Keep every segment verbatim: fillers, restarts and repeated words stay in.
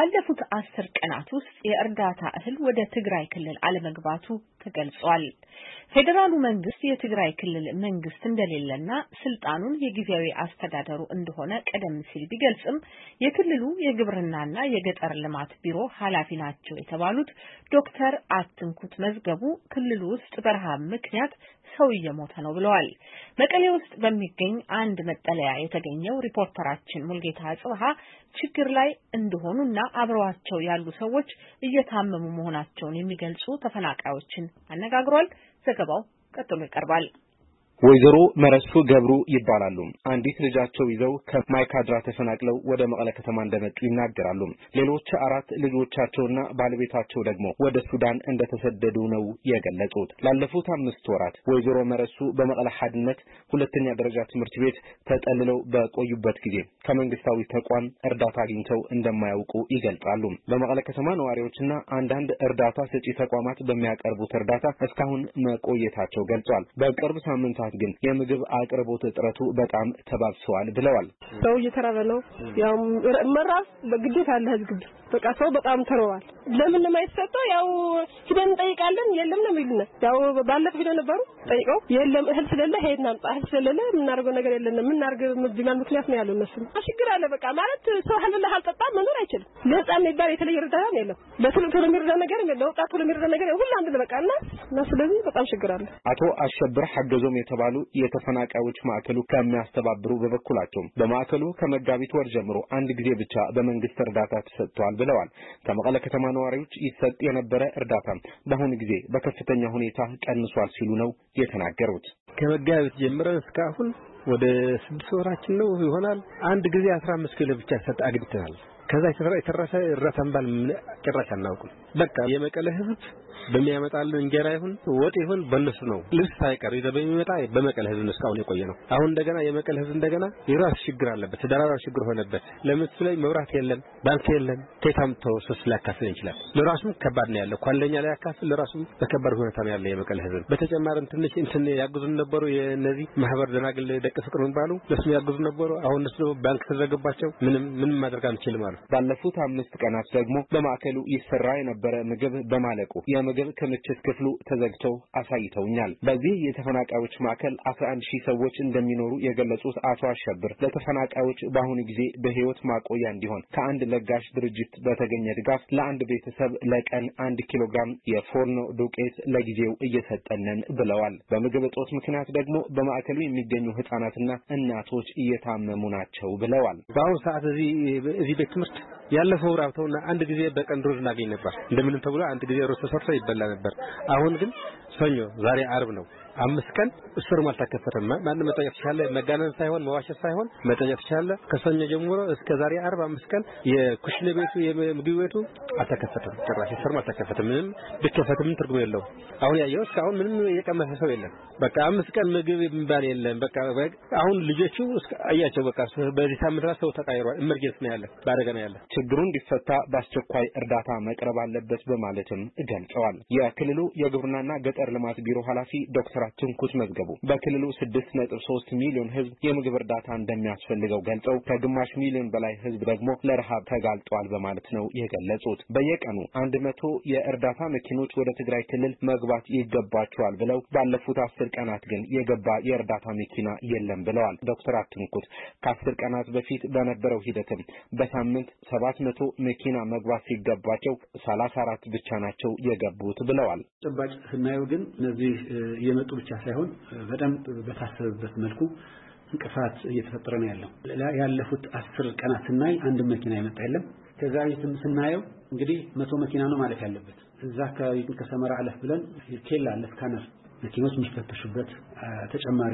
ባለፉት አስር ቀናት ውስጥ የእርዳታ እህል ወደ ትግራይ ክልል አለመግባቱ ተገልጿል። ፌደራሉ መንግስት የትግራይ ክልል መንግስት እንደሌለና ስልጣኑን የጊዜያዊ አስተዳደሩ እንደሆነ ቀደም ሲል ቢገልጽም የክልሉ የግብርናና የገጠር ልማት ቢሮ ኃላፊ ናቸው የተባሉት ዶክተር አትንኩት መዝገቡ ክልሉ ውስጥ በረሃብ ምክንያት ሰው እየሞተ ነው ብለዋል። መቀሌ ውስጥ በሚገኝ አንድ መጠለያ የተገኘው ሪፖርተራችን ሙልጌታ አጽብሃ ችግር ላይ እንደሆኑና አብረዋቸው ያሉ ሰዎች እየታመሙ መሆናቸውን የሚገልጹ ተፈናቃዮችን አነጋግሯል። ዘገባው ቀጥሎ ይቀርባል። ወይዘሮ መረሱ ገብሩ ይባላሉ። አንዲት ልጃቸው ይዘው ከማይካድራ ተፈናቅለው ወደ መቀለ ከተማ እንደመጡ ይናገራሉ። ሌሎች አራት ልጆቻቸውና ባለቤታቸው ደግሞ ወደ ሱዳን እንደተሰደዱ ነው የገለጹት። ላለፉት አምስት ወራት ወይዘሮ መረሱ በመቀለ ሐድነት ሁለተኛ ደረጃ ትምህርት ቤት ተጠልለው በቆዩበት ጊዜ ከመንግስታዊ ተቋም እርዳታ አግኝተው እንደማያውቁ ይገልጻሉ። በመቀለ ከተማ ነዋሪዎችና አንዳንድ እርዳታ ሰጪ ተቋማት በሚያቀርቡት እርዳታ እስካሁን መቆየታቸው ገልጿል። በቅርብ ሳምንታት ግን የምግብ አቅርቦት እጥረቱ በጣም ተባብሷል ብለዋል። ሰው እየተራበ ነው። ያው መራብ በግዴታ አለ ህዝብ በቃ ሰው በጣም ተረዋል። ለምን የማይሰጠው ያው ሂደን እንጠይቃለን የለም ነው የሚሉን። ያው ባለፈው ሂደው ነበሩ ጠይቀው የለም እህል ስለሌለ ሄድና እህል ስለሌለ ምናርገው ነገር የለንም ምናርገው ምድማን ምክንያት ነው ያለው እነሱ አሽግር አለ በቃ ማለት ሰው ህልለ አልጠጣ መኖር አይችልም። ለህፃን የሚባል የተለየ እርዳታ የለም። በትልቅ ቶሎ የሚረዳ ነገር የለም። ወጣት ቶሎ የሚረዳ ነገር ሁሉ አንድ በቃና እና ስለዚህ በጣም ችግር አለ። አቶ አሸብር ሐገዞም የተባሉ የተፈናቃዮች ማዕከሉ ከሚያስተባብሩ በበኩላቸው በማዕከሉ ከመጋቢት ወር ጀምሮ አንድ ጊዜ ብቻ በመንግስት እርዳታ ተሰጥቷል ብለዋል። ከመቀለ ከተማ ነዋሪዎች ይሰጥ የነበረ እርዳታ በአሁኑ ጊዜ በከፍተኛ ሁኔታ ቀንሷል ሲሉ ነው የተናገሩት። ከመጋቢት ጀምረን እስካሁን ወደ ስድስት ወራችን ነው ይሆናል። አንድ ጊዜ አስራ አምስት ኪሎ ብቻ ሰጥ አግኝተናል። ከዛ የተረፈ እርዳታ ባል ጭራሽ አናውቅም። በቃ የመቀለ ህዝብ በሚያመጣልን እንጀራ ይሁን ወጥ ይሁን በእነሱ ነው። ልብስ ሳይቀር ይዘው በሚመጣ በመቀለ ህዝብ ነው እስካሁን የቆየ ነው። አሁን እንደገና የመቀለ ህዝብ እንደገና የራስ ችግር አለበት። ተደራራቢ ችግር ሆነበት። ለምሳሌ መብራት የለም፣ ባንክ የለም። ከታምቶ ሶስት ላይ ያካፍል ይችላል። ለራሱም ከባድ ነው ያለው። ኳለኛ ላይ ያካፍል ለራሱም በከባድ ሁኔታ ነው ያለው የመቀለ ህዝብ። በተጨማሪም ትንሽ እንትን ያግዙን ነበሩ የነዚህ ማህበር ደናግል ደቅ ፍቅር እንባሉ ለሱ ያግዙን ነበሩ። አሁን እነሱ ባንክ ተዘገባቸው ምንም ምንም ማድረግ አንችልም አሉ። ባለፉት አምስት ቀናት ደግሞ በማዕከሉ ይሰራ የነበረ ምግብ በማለቁ የምግብ ክምችት ክፍሉ ተዘግተው አሳይተውኛል። በዚህ የተፈናቃዮች ማዕከል አስራ አንድ ሺህ ሰዎች እንደሚኖሩ የገለጹት አቶ አሸብር ለተፈናቃዮች በአሁኑ ጊዜ በህይወት ማቆያ እንዲሆን ከአንድ ለጋሽ ድርጅት በተገኘ ድጋፍ ለአንድ ቤተሰብ ለቀን አንድ ኪሎ ግራም የፎርኖ ዱቄት ለጊዜው እየሰጠነን ብለዋል። በምግብ እጦት ምክንያት ደግሞ በማዕከሉ የሚገኙ ህፃናትና እናቶች እየታመሙ ናቸው ብለዋል። በአሁኑ ሰዓት እዚህ እዚህ ቤት ትምህርት ያለፈው ራብተውና አንድ ጊዜ በቀን ሩዝ እናገኝ ነበር። እንደምንም ተብሎ አንድ ጊዜ ሩዝ ተሰርቶ ይበላ ነበር። አሁን ግን ሰኞ ዛሬ አርብ ነው። አምስት ቀን እስርም አልተከፈተም። ማንም መጠየቅ ይችላል። መጋነን ሳይሆን መዋሸት ሳይሆን መጠየቅ ይችላል። ከሰኞ ጀምሮ እስከ ዛሬ አርብ አምስት ቀን የኩሽነ ቤቱ የምግብ ቤቱ አልተከፈተም። ጭራሽ እስርም አልተከፈተም። ምንም ቢከፈትም ትርጉም የለውም። አሁን ያየው እስካሁን ምንም የቀመሰ ሰው የለም። በቃ አምስት ቀን ምግብ የሚባል የለም። በቃ አሁን ልጆቹ አያቸው በቃ በዚህ ሳምንት ራስ ሰው ተቃይሯል። ኢመርጀንሲ ነው ያለ ባደገ ነው ያለ። ችግሩ እንዲፈታ በአስቸኳይ እርዳታ መቅረብ አለበት በማለትም ገልጸዋል። የክልሉ የግብርናና ገጠር ልማት ቢሮ ኃላፊ ዶክተር አትንኩት መዝገቡ በክልሉ ስድስት ነጥብ ሶስት ሚሊዮን ህዝብ የምግብ እርዳታ እንደሚያስፈልገው ገልጸው ከግማሽ ሚሊዮን በላይ ህዝብ ደግሞ ለረሃብ ተጋልጧል በማለት ነው የገለጹት። በየቀኑ አንድ መቶ የእርዳታ መኪኖች ወደ ትግራይ ክልል መግባት ይገባቸዋል ብለው ባለፉት አስር ቀናት ግን የገባ የእርዳታ መኪና የለም ብለዋል። ዶክተር አትንኩት ከአስር ቀናት በፊት በነበረው ሂደትም በሳምንት ሰባት መቶ መኪና መግባት ሲገባቸው ሰላሳ አራት ብቻ ናቸው የገቡት ብለዋል። ተጨባጭ ስናየው ግን እነዚህ የመጡ ብቻ ሳይሆን በጣም በታሰበበት መልኩ እንቅፋት እየተፈጠረ ነው ያለው። ያለፉት አስር ቀናት ስናይ አንድ መኪና የመጣ የለም። ከዛ ይተም ስናየው እንግዲህ መቶ መኪና ነው ማለት ያለበት። እዛ አካባቢ ከሰመራ አለፍ ብለን ኬላ አለ ስካነር መኪኖች የሚፈተሹበት ተጨማሪ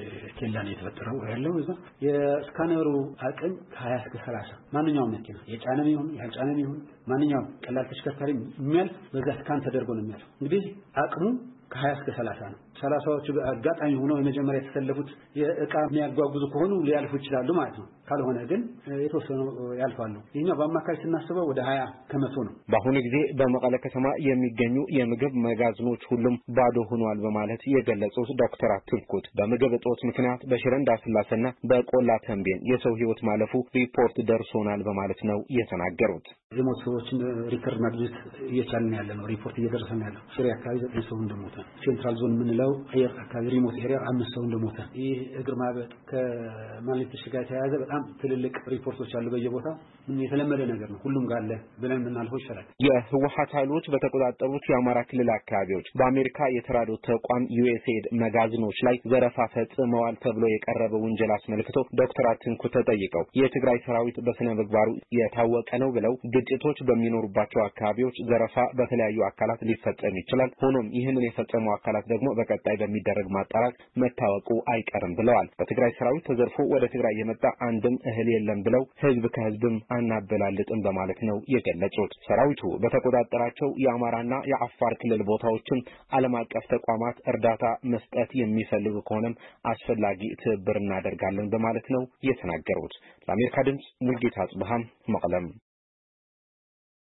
ኬላ ነው የተፈጠረው ያለው። እዛ የስካነሩ አቅም ከሀያ እስከ ሰላሳ ማንኛውም መኪና የጫነም ይሁን ያልጫነም ይሁን ማንኛውም ቀላል ተሽከርካሪ የሚያልፍ በዛ ስካን ተደርጎ ነው የሚያልፈው። እንግዲህ አቅሙ ከሀያ እስከ ሰላሳ ነው። ሰላሳዎቹ አጋጣሚ ሆነው የመጀመሪያ የተሰለፉት የእቃ የሚያጓጉዙ ከሆኑ ሊያልፉ ይችላሉ ማለት ነው። ካልሆነ ግን የተወሰኑ ያልፋሉ። ይሄኛው በአማካይ ስናስበው ወደ ሀያ ከመቶ ነው። በአሁኑ ጊዜ በመቀለ ከተማ የሚገኙ የምግብ መጋዘኖች ሁሉም ባዶ ሆኗል በማለት የገለጹት ዶክተር አትንኩት በምግብ እጦት ምክንያት በሽረ እንዳስላሴና በቆላ ተንቤን የሰው ህይወት ማለፉ ሪፖርት ደርሶናል በማለት ነው የተናገሩት። የሞት ሰዎችን ሪከርድ ማግኘት እየቻልን ያለ ነው። ሪፖርት እየደረሰን ያለው ሽሬ አካባቢ ዘጠኝ ሰው እንደሞተ፣ ሴንትራል ዞን የምንለው አየር አካባቢ ሪሞት ኤሪያ አምስት ሰው እንደሞተ፣ ይህ እግር ማበጥ ከማግኔት ጋር የተያያዘ በጣም ትልልቅ ሪፖርቶች አሉ በየቦታው። ምን የተለመደ ነገር ነው፣ ሁሉም ጋር አለ ብለን የምናልፈው ይችላል። የህወሓት ኃይሎች በተቆጣጠሩት የአማራ ክልል አካባቢዎች በአሜሪካ የተራድኦ ተቋም ዩኤስኤድ መጋዘኖች ላይ ዘረፋ ፈጽመዋል ተብሎ የቀረበ ወንጀል አስመልክቶ ዶክተር አትንኩት ተጠይቀው የትግራይ ሰራዊት በስነ ምግባሩ የታወቀ ነው ብለው ግጭቶች በሚኖሩባቸው አካባቢዎች ዘረፋ በተለያዩ አካላት ሊፈጸም ይችላል። ሆኖም ይህንን የፈጸሙ አካላት ደግሞ በቀጣይ በሚደረግ ማጣራት መታወቁ አይቀርም ብለዋል። በትግራይ ሰራዊት ተዘርፎ ወደ ትግራይ የመጣ አንድም እህል የለም ብለው ህዝብ ከህዝብም አናበላልጥም በማለት ነው የገለጹት። ሰራዊቱ በተቆጣጠራቸው የአማራና የአፋር ክልል ቦታዎችም ዓለም አቀፍ ተቋማት እርዳታ መስጠት የሚፈልጉ ከሆነም አስፈላጊ ትብብር እናደርጋለን በማለት ነው የተናገሩት። ለአሜሪካ ድምጽ ሙልጌታ ጽብሃም መቀለም